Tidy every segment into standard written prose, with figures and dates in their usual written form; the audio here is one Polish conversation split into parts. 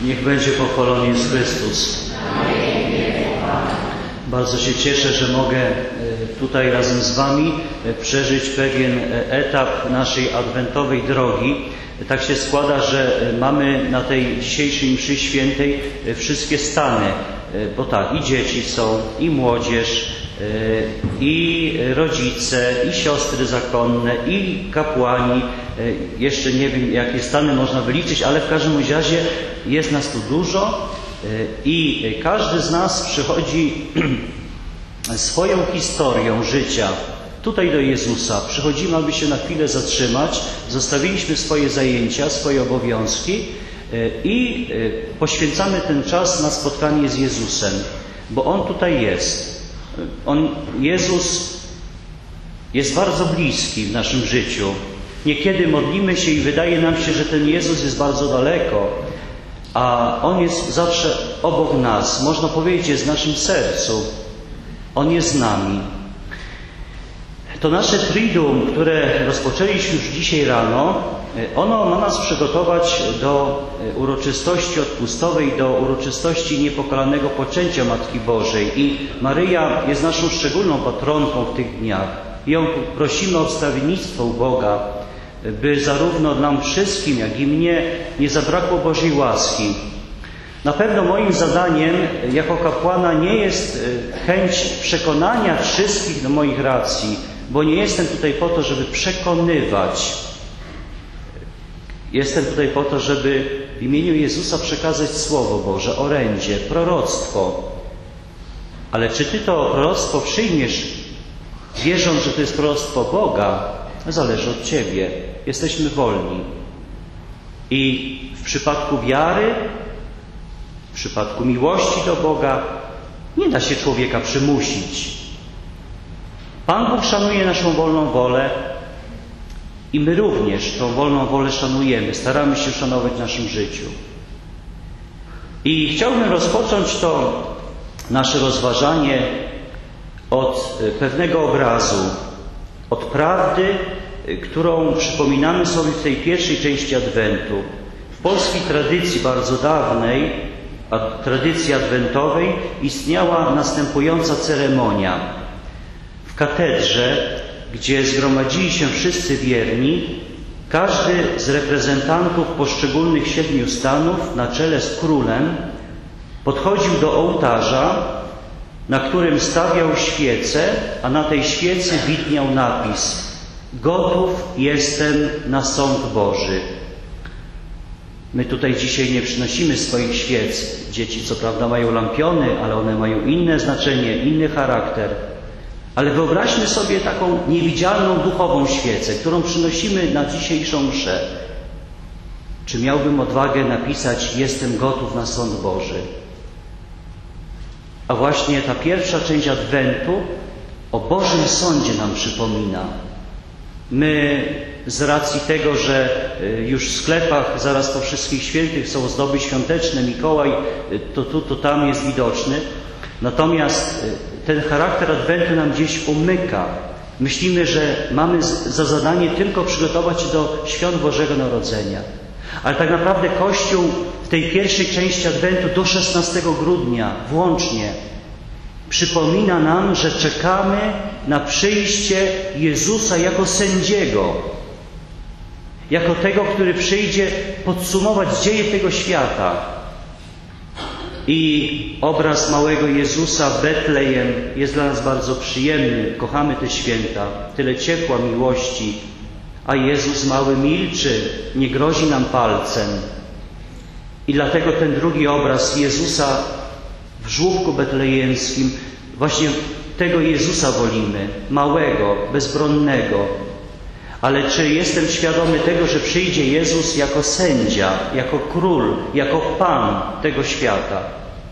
Niech będzie pochwalony Jezus Chrystus. Bardzo się cieszę, że mogę tutaj razem z Wami przeżyć pewien etap naszej adwentowej drogi. Tak się składa, że mamy na tej dzisiejszej mszy świętej wszystkie stany, bo tak, i dzieci są, i młodzież, i rodzice, i siostry zakonne, i kapłani. Jeszcze nie wiem, jakie stany można wyliczyć, ale w każdym razie jest nas tu dużo i każdy z nas przychodzi swoją historią życia tutaj do Jezusa. Przychodzimy, aby się na chwilę zatrzymać. Zostawiliśmy swoje zajęcia, swoje obowiązki i poświęcamy ten czas na spotkanie z Jezusem, bo On tutaj jest. Jezus jest bardzo bliski w naszym życiu. Niekiedy modlimy się i wydaje nam się, że ten Jezus jest bardzo daleko, a On jest zawsze obok nas. Można powiedzieć, jest w naszym sercu. On jest z nami. To nasze triduum, które rozpoczęliśmy już dzisiaj rano, ono ma nas przygotować do uroczystości odpustowej, do uroczystości niepokalanego poczęcia Matki Bożej. I Maryja jest naszą szczególną patronką w tych dniach. Ją prosimy o wstawiennictwo u Boga, by zarówno nam wszystkim, jak i mnie nie zabrakło Bożej łaski. Na pewno moim zadaniem jako kapłana nie jest chęć przekonania wszystkich do moich racji, bo nie jestem tutaj po to, żeby przekonywać. Jestem tutaj po to, żeby w imieniu Jezusa przekazać Słowo Boże, orędzie, proroctwo. Ale czy Ty to proroctwo przyjmiesz, wierząc, że to jest proroctwo Boga, zależy od Ciebie. Jesteśmy wolni. I w przypadku wiary, w przypadku miłości do Boga nie da się człowieka przymusić. Pan Bóg szanuje naszą wolną wolę i my również tą wolną wolę szanujemy. Staramy się szanować w naszym życiu. I chciałbym rozpocząć to nasze rozważanie od pewnego obrazu, od prawdy, którą przypominamy sobie w tej pierwszej części Adwentu. W polskiej tradycji bardzo dawnej, tradycji adwentowej, istniała następująca ceremonia. W katedrze, gdzie zgromadzili się wszyscy wierni, każdy z reprezentantów poszczególnych 7 stanów na czele z królem podchodził do ołtarza, na którym stawiał świecę, a na tej świecy widniał napis: Gotów jestem na sąd Boży. My tutaj dzisiaj nie przynosimy swoich świec. Dzieci co prawda mają lampiony, ale one mają inne znaczenie, inny charakter. Ale wyobraźmy sobie taką niewidzialną duchową świecę, którą przynosimy na dzisiejszą mszę. Czy miałbym odwagę napisać: jestem gotów na sąd Boży? A właśnie ta pierwsza część Adwentu o Bożym Sądzie nam przypomina. My z racji tego, że już w sklepach zaraz po Wszystkich Świętych są ozdoby świąteczne, Mikołaj to tu, to tam jest widoczny. Natomiast ten charakter Adwentu nam gdzieś umyka. Myślimy, że mamy za zadanie tylko przygotować się do świąt Bożego Narodzenia. Ale tak naprawdę Kościół w tej pierwszej części Adwentu do 16 grudnia włącznie przypomina nam, że czekamy na przyjście Jezusa jako sędziego, jako tego, który przyjdzie podsumować dzieje tego świata. I obraz małego Jezusa w Betlejem jest dla nas bardzo przyjemny. Kochamy te święta, tyle ciepła, miłości, a Jezus mały milczy, nie grozi nam palcem. I dlatego ten drugi obraz Jezusa w żłóbku betlejemskim, właśnie tego Jezusa wolimy, małego, bezbronnego. Ale czy jestem świadomy tego, że przyjdzie Jezus jako sędzia, jako król, jako Pan tego świata?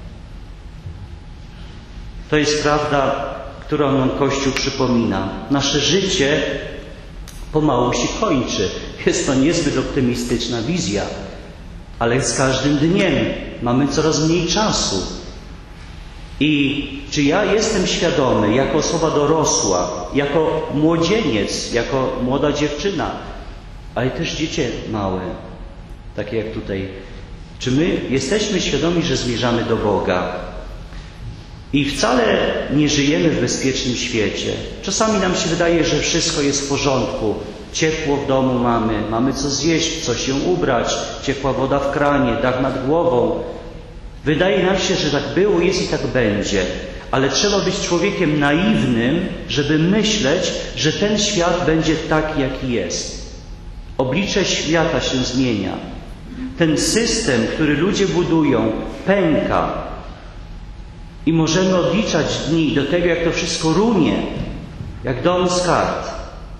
To jest prawda, którą nam Kościół przypomina. Nasze życie pomału się kończy. Jest to niezbyt optymistyczna wizja, ale z każdym dniem mamy coraz mniej czasu. I czy ja jestem świadomy, jako osoba dorosła, jako młodzieniec, jako młoda dziewczyna, ale też dziecię małe, takie jak tutaj, Czy my jesteśmy świadomi, że zmierzamy do Boga? I wcale nie żyjemy w bezpiecznym świecie. Czasami nam się wydaje, że wszystko jest w porządku. Ciepło w domu mamy co zjeść, co się ubrać, ciepła woda w kranie, dach nad głową. Wydaje nam się, że tak było, jest i tak będzie. Ale trzeba być człowiekiem naiwnym, żeby myśleć, że ten świat będzie taki, jaki jest. Oblicze świata się zmienia. Ten system, który ludzie budują, pęka. I możemy odliczać dni do tego, jak to wszystko runie, jak dom z kart.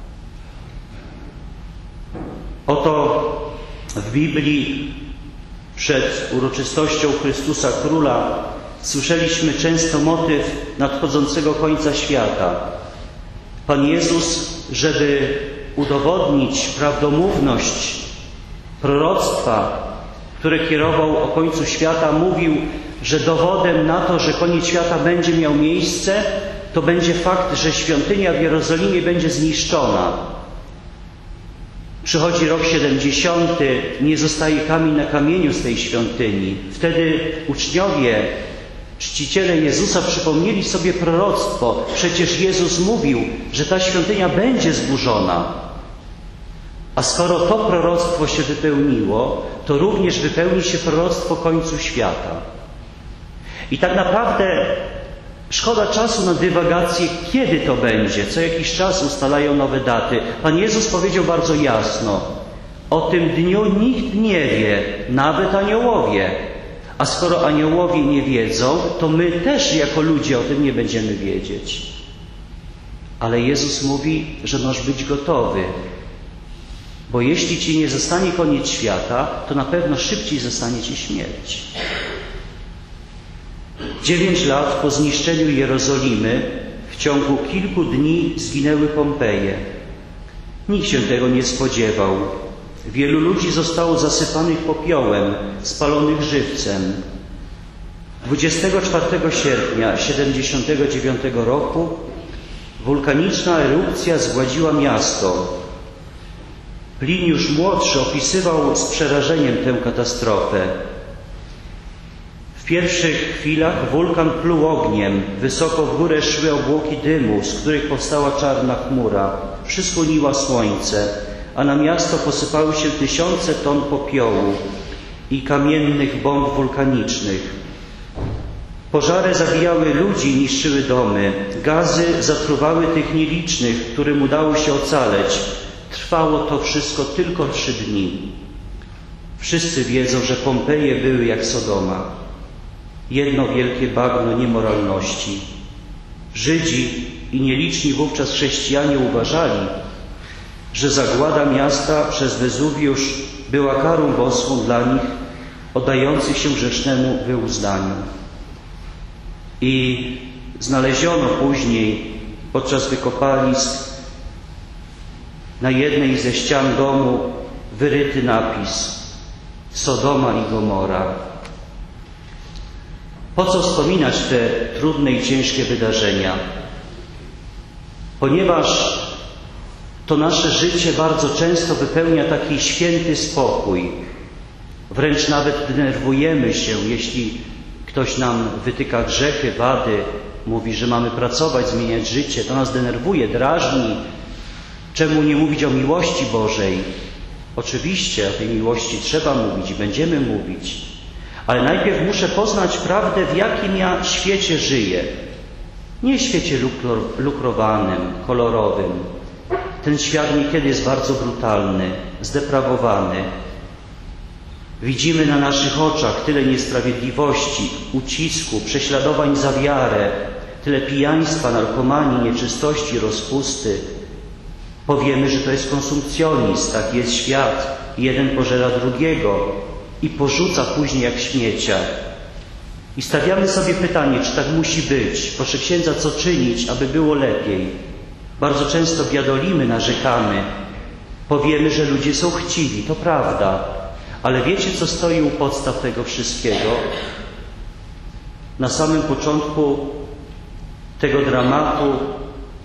Oto w Biblii przed uroczystością Chrystusa Króla słyszeliśmy często motyw nadchodzącego końca świata. Pan Jezus, żeby udowodnić prawdomówność proroctwa, które kierował o końcu świata, mówił, że dowodem na to, że koniec świata będzie miał miejsce, to będzie fakt, że świątynia w Jerozolimie będzie zniszczona. Przychodzi rok 70, nie zostaje kamień na kamieniu z tej świątyni. Wtedy uczniowie, czciciele Jezusa przypomnieli sobie proroctwo. Przecież Jezus mówił, że ta świątynia będzie zburzona. A skoro to proroctwo się wypełniło, to również wypełni się proroctwo końcu świata. I tak naprawdę szkoda czasu na dywagację, kiedy to będzie. Co jakiś czas ustalają nowe daty. Pan Jezus powiedział bardzo jasno, o tym dniu nikt nie wie, nawet aniołowie. A skoro aniołowie nie wiedzą, to my też jako ludzie o tym nie będziemy wiedzieć. Ale Jezus mówi, że masz być gotowy. Bo jeśli ci nie zostanie koniec świata, to na pewno szybciej zostanie ci śmierć. 9 lat po zniszczeniu Jerozolimy w ciągu kilku dni zginęły Pompeje. Nikt się tego nie spodziewał. Wielu ludzi zostało zasypanych popiołem, spalonych żywcem. 24 sierpnia 79 roku wulkaniczna erupcja zgładziła miasto. Pliniusz Młodszy opisywał z przerażeniem tę katastrofę. W pierwszych chwilach wulkan pluł ogniem, wysoko w górę szły obłoki dymu, z których powstała czarna chmura, przysłoniła słońce, a na miasto posypały się tysiące ton popiołu i kamiennych bomb wulkanicznych. Pożary zabijały ludzi, niszczyły domy, gazy zatruwały tych nielicznych, którym udało się ocaleć. Trwało to wszystko tylko 3 dni. Wszyscy wiedzą, że Pompeje były jak Sodoma. Jedno wielkie bagno niemoralności. Żydzi i nieliczni wówczas chrześcijanie uważali, że zagłada miasta przez Wezuwiusz była karą boską dla nich, oddających się grzesznemu wyuzdaniu. I znaleziono później podczas wykopalisk na jednej ze ścian domu wyryty napis Sodoma i Gomora. Po co wspominać te trudne i ciężkie wydarzenia? Ponieważ to nasze życie bardzo często wypełnia taki święty spokój. Wręcz nawet denerwujemy się, jeśli ktoś nam wytyka grzechy, wady, mówi, że mamy pracować, zmieniać życie. To nas denerwuje, drażni. Czemu nie mówić o miłości Bożej? Oczywiście o tej miłości trzeba mówić i będziemy mówić. Ale najpierw muszę poznać prawdę, w jakim ja świecie żyję. Nie świecie lukrowanym, kolorowym. Ten świat niekiedy jest bardzo brutalny, zdeprawowany. Widzimy na naszych oczach tyle niesprawiedliwości, ucisku, prześladowań za wiarę, tyle pijaństwa, narkomanii, nieczystości, rozpusty. Powiemy, że to jest konsumpcjonizm, tak jest świat. Jeden pożera drugiego i porzuca później jak śmiecia. I stawiamy sobie pytanie, czy tak musi być? Proszę księdza, co czynić, aby było lepiej? Bardzo często biadolimy, narzekamy. Powiemy, że ludzie są chciwi, to prawda. Ale wiecie, co stoi u podstaw tego wszystkiego? Na samym początku tego dramatu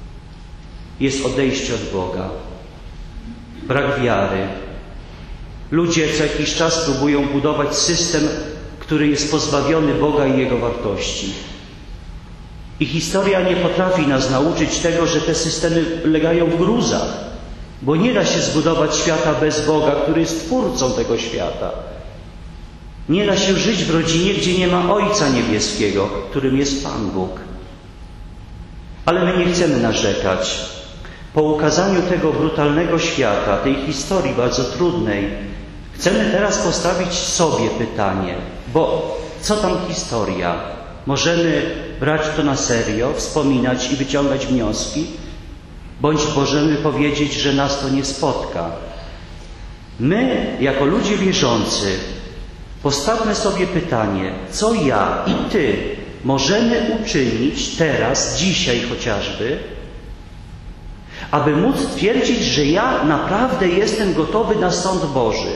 jest odejście od Boga. Brak wiary. Ludzie co jakiś czas próbują budować system, który jest pozbawiony Boga i Jego wartości. I historia nie potrafi nas nauczyć tego, że te systemy legają w gruzach, bo nie da się zbudować świata bez Boga, który jest twórcą tego świata. Nie da się żyć w rodzinie, gdzie nie ma Ojca Niebieskiego, którym jest Pan Bóg. Ale my nie chcemy narzekać. Po ukazaniu tego brutalnego świata, tej historii bardzo trudnej, chcemy teraz postawić sobie pytanie, bo co tam historia? Możemy brać to na serio, wspominać i wyciągać wnioski, bądź możemy powiedzieć, że nas to nie spotka. My, jako ludzie wierzący, postawmy sobie pytanie, co ja i Ty możemy uczynić teraz, dzisiaj chociażby, aby móc twierdzić, że ja naprawdę jestem gotowy na sąd Boży.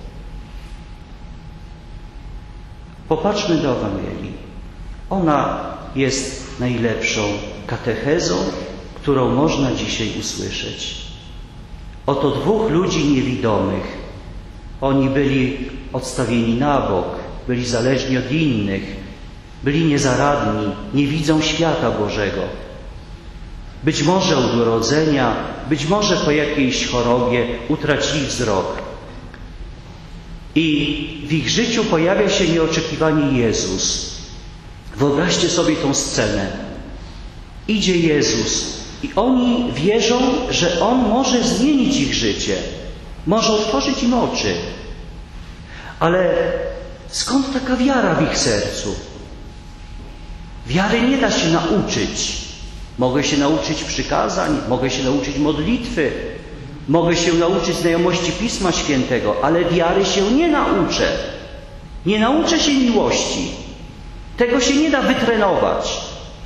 Popatrzmy do Ewangelii. Ona jest najlepszą katechezą, którą można dzisiaj usłyszeć. Oto dwóch ludzi niewidomych. Oni byli odstawieni na bok, byli zależni od innych, byli niezaradni, nie widzą świata Bożego. Być może od urodzenia, być może po jakiejś chorobie utracili wzrok. I w ich życiu pojawia się nieoczekiwanie Jezus. Wyobraźcie sobie tą scenę. Idzie Jezus i oni wierzą, że On może zmienić ich życie. Może otworzyć im oczy. Ale skąd taka wiara w ich sercu? Wiary nie da się nauczyć. Mogę się nauczyć przykazań, mogę się nauczyć modlitwy, mogę się nauczyć znajomości Pisma Świętego, ale wiary się nie nauczę. Nie nauczę się miłości. Tego się nie da wytrenować.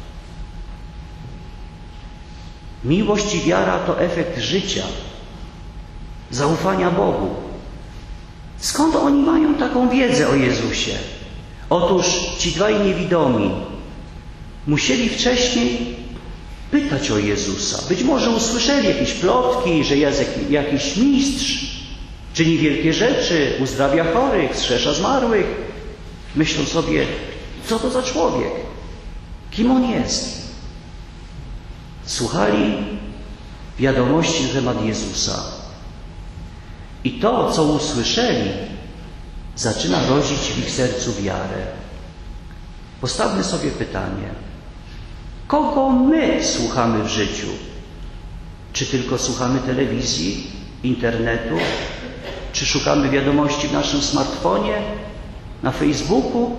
Miłość i wiara to efekt życia, zaufania Bogu. Skąd oni mają taką wiedzę o Jezusie? Otóż ci dwaj niewidomi musieli wcześniej pytać o Jezusa. Być może usłyszeli jakieś plotki, że jest jakiś mistrz, czyni wielkie rzeczy, uzdrawia chorych, wskrzesza zmarłych. Myślą sobie, co to za człowiek? Kim on jest? Słuchali wiadomości na temat Jezusa. I to, co usłyszeli, zaczyna rodzić w ich sercu wiarę. Postawmy sobie pytanie. Kogo my słuchamy w życiu? Czy tylko słuchamy telewizji, internetu? Czy szukamy wiadomości w naszym smartfonie, na Facebooku?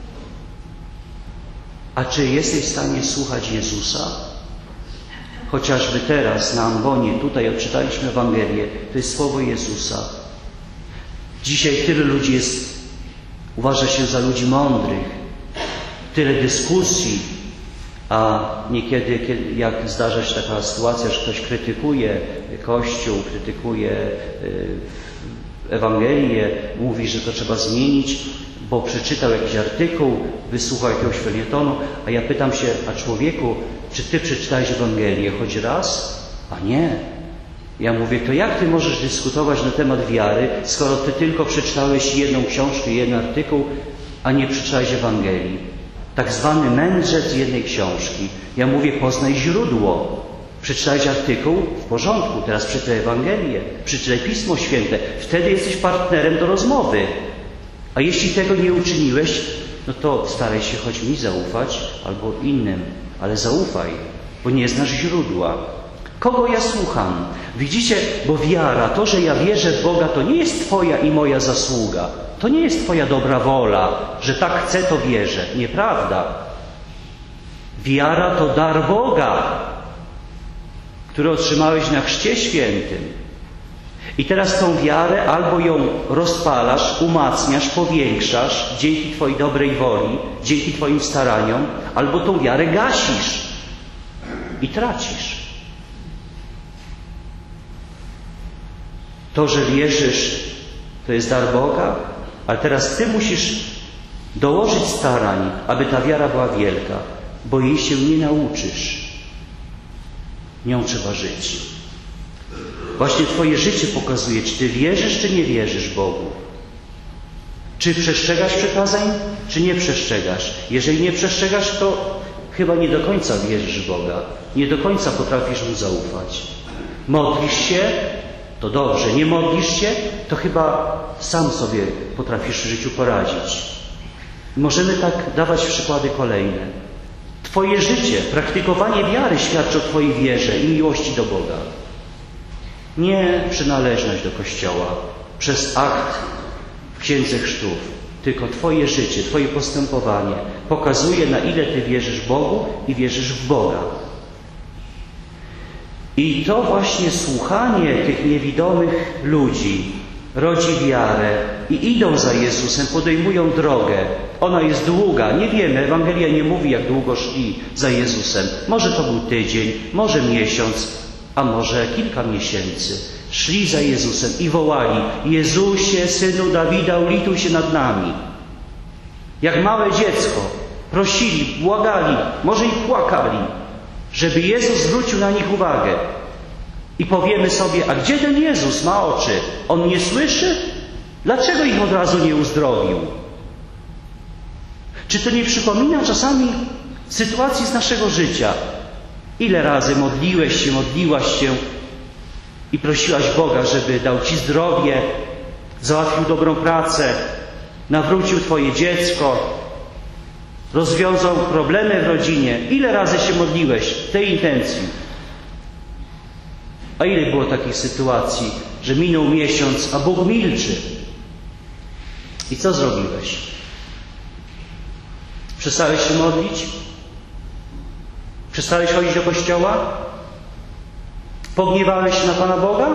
A czy jesteś w stanie słuchać Jezusa? Chociażby teraz na ambonie, tutaj odczytaliśmy Ewangelię, to jest słowo Jezusa. Dzisiaj tyle ludzi uważa się za ludzi mądrych, tyle dyskusji, a niekiedy, jak zdarza się taka sytuacja, że ktoś krytykuje Kościół, krytykuje Ewangelię, mówi, że to trzeba zmienić, bo przeczytał jakiś artykuł, wysłuchał jakiegoś felietonu, a ja pytam się, a człowieku, czy Ty przeczytałeś Ewangelię choć raz? A nie. Ja mówię, to jak Ty możesz dyskutować na temat wiary, skoro Ty tylko przeczytałeś jedną książkę, jeden artykuł, a nie przeczytałeś Ewangelii? Tak zwany mędrzec jednej książki. Ja mówię, poznaj źródło. Przeczytałeś artykuł? W porządku, teraz przeczytaj Ewangelię, przeczytaj Pismo Święte. Wtedy jesteś partnerem do rozmowy. A jeśli tego nie uczyniłeś, no to staraj się choć mi zaufać, albo innym, ale zaufaj, bo nie znasz źródła. Kogo ja słucham? Widzicie, bo wiara, to, że ja wierzę w Boga, to nie jest Twoja i moja zasługa. To nie jest Twoja dobra wola, że tak chcę, to wierzę. Nieprawda. Wiara to dar Boga, który otrzymałeś na Chrzcie Świętym. I teraz tą wiarę albo ją rozpalasz, umacniasz, powiększasz dzięki Twojej dobrej woli, dzięki Twoim staraniom, albo tą wiarę gasisz i tracisz. To, że wierzysz, to jest dar Boga, ale teraz Ty musisz dołożyć starań, aby ta wiara była wielka, bo jej się nie nauczysz. Nią trzeba żyć. Właśnie Twoje życie pokazuje, czy Ty wierzysz, czy nie wierzysz Bogu. Czy przestrzegasz przykazań, czy nie przestrzegasz. Jeżeli nie przestrzegasz, to chyba nie do końca wierzysz w Boga. Nie do końca potrafisz Mu zaufać. Modlisz się, to dobrze. Nie modlisz się, to chyba sam sobie potrafisz w życiu poradzić. Możemy tak dawać przykłady kolejne. Twoje życie, praktykowanie wiary świadczy o Twojej wierze i miłości do Boga. Nie przynależność do Kościoła przez akt w Księdze Chrztów, tylko Twoje życie, Twoje postępowanie pokazuje, na ile Ty wierzysz Bogu i wierzysz w Boga. I to właśnie słuchanie tych niewidomych ludzi rodzi wiarę i idą za Jezusem, podejmują drogę. Ona jest długa, nie wiemy, Ewangelia nie mówi, jak długo szli za Jezusem. Może to był tydzień, może miesiąc, a może kilka miesięcy. Szli za Jezusem i wołali: Jezusie, Synu Dawida, ulituj się nad nami. Jak małe dziecko prosili, błagali, może i płakali, żeby Jezus zwrócił na nich uwagę. I powiemy sobie: a gdzie ten Jezus ma oczy? On nie słyszy? Dlaczego ich od razu nie uzdrowił? Czy to nie przypomina czasami sytuacji z naszego życia? Ile razy modliłeś się, modliłaś się i prosiłaś Boga, żeby dał Ci zdrowie, załatwił dobrą pracę, nawrócił Twoje dziecko, rozwiązał problemy w rodzinie. Ile razy się modliłeś w tej intencji? A ile było takich sytuacji, że minął miesiąc, a Bóg milczy? I co zrobiłeś? Przestałeś się modlić? Przestałeś chodzić do kościoła? Pogniewałeś się na Pana Boga?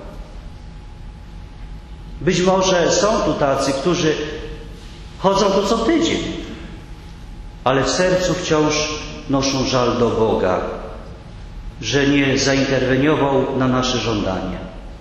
Być może są tu tacy, którzy chodzą tu co tydzień, ale w sercu wciąż noszą żal do Boga, że nie zainterweniował na nasze żądania.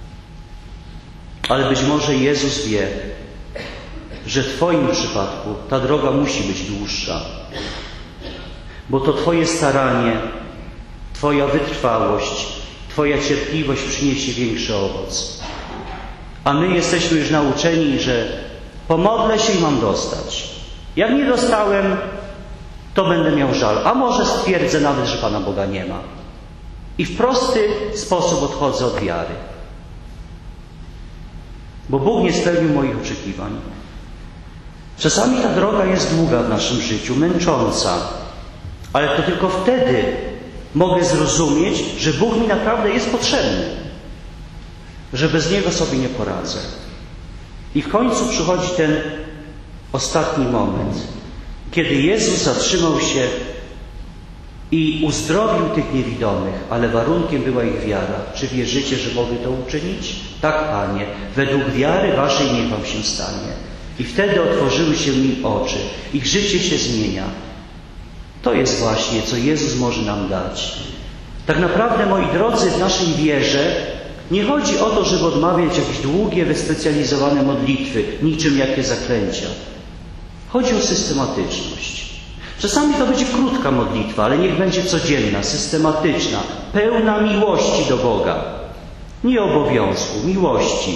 Ale być może Jezus wie, że w Twoim przypadku ta droga musi być dłuższa, bo to Twoje staranie, Twoja wytrwałość, Twoja cierpliwość przyniesie większy owoc. A my jesteśmy już nauczeni, że pomodlę się i mam dostać. Jak nie dostałem, to będę miał żal. A może stwierdzę nawet, że Pana Boga nie ma. I w prosty sposób odchodzę od wiary. Bo Bóg nie spełnił moich oczekiwań. Czasami ta droga jest długa w naszym życiu, męcząca. Ale to tylko wtedy mogę zrozumieć, że Bóg mi naprawdę jest potrzebny. Że bez Niego sobie nie poradzę. I w końcu przychodzi ten ostatni moment, kiedy Jezus zatrzymał się i uzdrowił tych niewidomych, ale warunkiem była ich wiara. Czy wierzycie, że mogę to uczynić? Tak, Panie, według wiary Waszej niech Wam się stanie. I wtedy otworzyły się im oczy. Ich życie się zmienia. To jest właśnie, co Jezus może nam dać. Tak naprawdę, moi drodzy, w naszej wierze nie chodzi o to, żeby odmawiać jakieś długie, wyspecjalizowane modlitwy, niczym jakie zaklęcia. Chodzi o systematyczność. Czasami to będzie krótka modlitwa, ale niech będzie codzienna, systematyczna, pełna miłości do Boga. Nie obowiązku, miłości.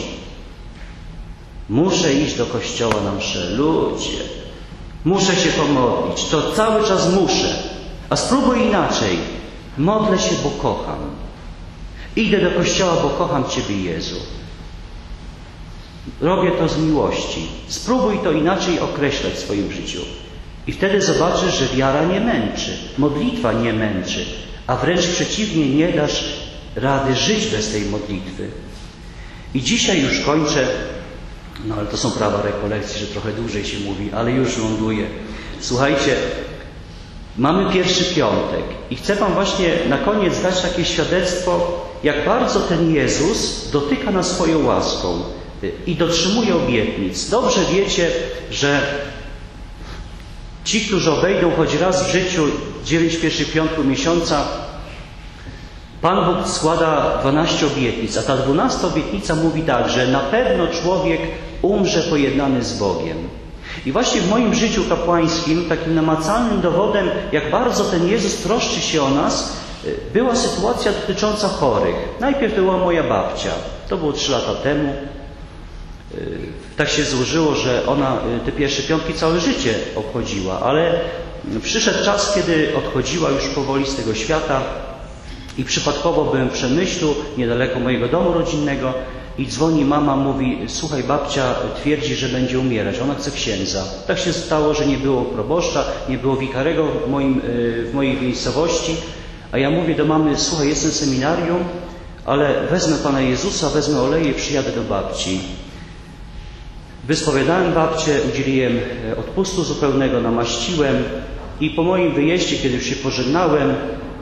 Muszę iść do kościoła na mszę. Ludzie, muszę się pomodlić. To cały czas muszę. A spróbuj inaczej. Modlę się, bo kocham. Idę do kościoła, bo kocham Ciebie, Jezu. Robię to z miłości. Spróbuj to inaczej określać w swoim życiu. I wtedy zobaczysz, że wiara nie męczy. Modlitwa nie męczy. A wręcz przeciwnie, nie dasz rady żyć bez tej modlitwy. I dzisiaj już kończę. No ale to są prawa rekolekcji, że trochę dłużej się mówi, ale już ląduję. Słuchajcie, mamy pierwszy piątek i chcę Wam właśnie na koniec dać takie świadectwo, jak bardzo ten Jezus dotyka nas swoją łaską i dotrzymuje obietnic. Dobrze wiecie, że ci, którzy obejdą choć raz w życiu 9 pierwszych piątku miesiąca, Pan Bóg składa 12 obietnic, a ta 12 obietnica mówi tak, że na pewno człowiek umrze pojednany z Bogiem. I właśnie w moim życiu kapłańskim takim namacalnym dowodem, jak bardzo ten Jezus troszczy się o nas, była sytuacja dotycząca chorych. Najpierw to była moja babcia. To było 3 lata temu. Tak się złożyło, że ona te pierwsze piątki całe życie obchodziła, ale przyszedł czas, kiedy odchodziła już powoli z tego świata i przypadkowo byłem w Przemyślu, niedaleko mojego domu rodzinnego i dzwoni mama, mówi: słuchaj, babcia twierdzi, że będzie umierać, ona chce księdza. Tak się stało, że nie było proboszcza, nie było wikarego w mojej miejscowości, a ja mówię do mamy: słuchaj, jestem w seminarium, ale wezmę Pana Jezusa, wezmę oleje i przyjadę do babci. Wyspowiadałem babcię, udzieliłem odpustu zupełnego, namaściłem i po moim wyjeździe, kiedy już się pożegnałem,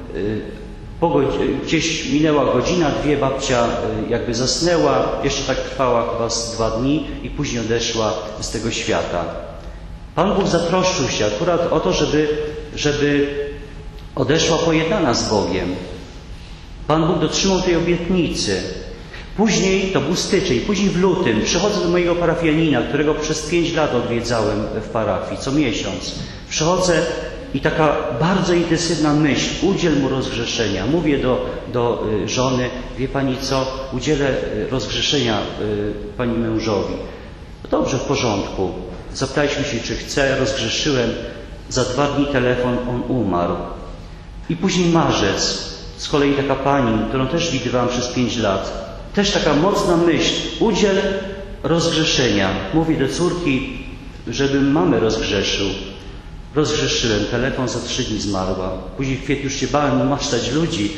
gdzieś minęła godzina, 2, babcia jakby zasnęła, jeszcze tak trwała chyba z 2 dni i później odeszła z tego świata. Pan Bóg zatroszczył się akurat o to, żeby odeszła pojednana z Bogiem. Pan Bóg dotrzymał tej obietnicy. Później, to był styczeń, później w lutym przychodzę do mojego parafianina, którego przez 5 lat odwiedzałem w parafii, co miesiąc. Przychodzę i taka bardzo intensywna myśl: udziel mu rozgrzeszenia. Mówię do żony: wie pani co, udzielę rozgrzeszenia pani mężowi. No dobrze, w porządku. Zapytaliśmy się, czy chce, rozgrzeszyłem. Za 2 dni telefon, on umarł. I później marzec, z kolei taka pani, którą też widywałam przez 5 lat. Też taka mocna myśl, udziel rozgrzeszenia. Mówię do córki, żebym mamę rozgrzeszył. Rozgrzeszyłem, telefon, za 3 dni zmarła. Później w kwietniu już się bałem umaszczać ludzi,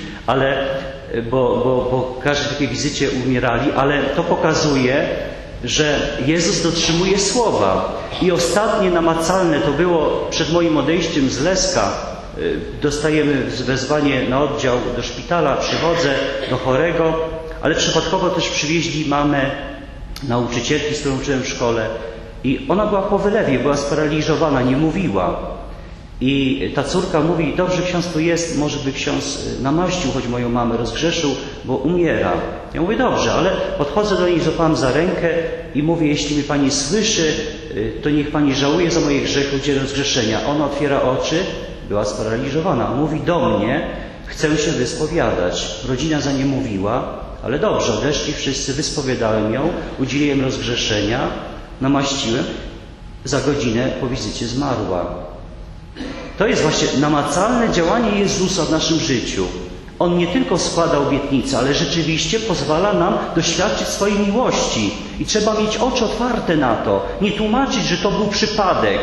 bo każdej takiej wizycie umierali, ale to pokazuje, że Jezus dotrzymuje słowa. I ostatnie namacalne to było przed moim odejściem z Leska. Dostajemy wezwanie na oddział do szpitala, przychodzę do chorego, ale przypadkowo też przywieźli mamę nauczycielki, z którą uczyłem w szkole, i ona była po wylewie, była sparaliżowana, nie mówiła. I ta córka mówi: dobrze, ksiądz tu jest, może by ksiądz namaścił choć moją mamę, rozgrzeszył, bo umiera. Ja mówię: dobrze, ale podchodzę do niej, złapałem za rękę i mówię: jeśli mnie pani słyszy, to niech pani żałuje za moje grzechy, udzielę rozgrzeszenia. Ona otwiera oczy, była sparaliżowana, mówi do mnie: chcę się wyspowiadać. Rodzina za nie mówiła, ale dobrze, odeszli wszyscy, wyspowiadałem ją, udzieliłem rozgrzeszenia, namaściłem. Za godzinę po wizycie zmarła. To jest właśnie namacalne działanie Jezusa w naszym życiu. On nie tylko składa obietnice, ale rzeczywiście pozwala nam doświadczyć swojej miłości. I trzeba mieć oczy otwarte na to. Nie tłumaczyć, że to był przypadek.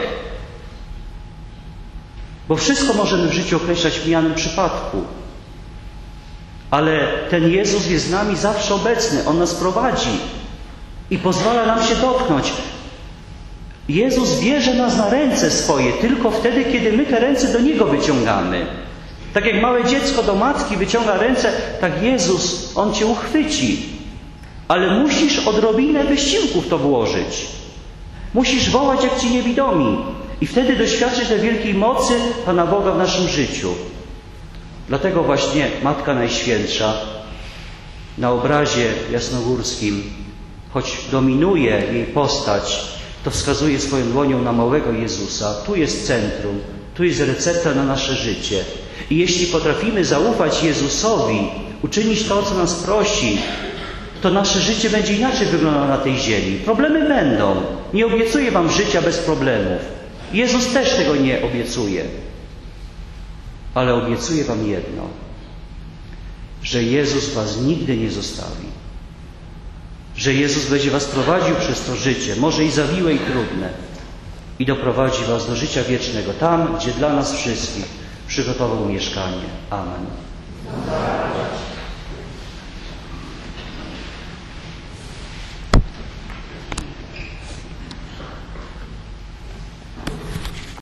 Bo wszystko możemy w życiu określać w mijanym przypadku. Ale ten Jezus jest z nami zawsze obecny. On nas prowadzi i pozwala nam się dotknąć. Jezus bierze nas na ręce swoje tylko wtedy, kiedy my te ręce do Niego wyciągamy. Tak jak małe dziecko do matki wyciąga ręce, tak Jezus, On Cię uchwyci. Ale musisz odrobinę wysiłku w to włożyć. Musisz wołać jak Ci niewidomi. I wtedy doświadczysz tej wielkiej mocy Pana Boga w naszym życiu. Dlatego właśnie Matka Najświętsza na obrazie jasnogórskim, choć dominuje jej postać, to wskazuje swoją dłonią na małego Jezusa. Tu jest centrum, tu jest recepta na nasze życie. I jeśli potrafimy zaufać Jezusowi, uczynić to, co nas prosi, to nasze życie będzie inaczej wyglądało na tej ziemi. Problemy będą. Nie obiecuję Wam życia bez problemów. Jezus też tego nie obiecuje. Ale obiecuję Wam jedno, że Jezus Was nigdy nie zostawi. Że Jezus będzie Was prowadził przez to życie, może i zawiłe i trudne, i doprowadzi Was do życia wiecznego, tam, gdzie dla nas wszystkich przygotował mieszkanie. Amen.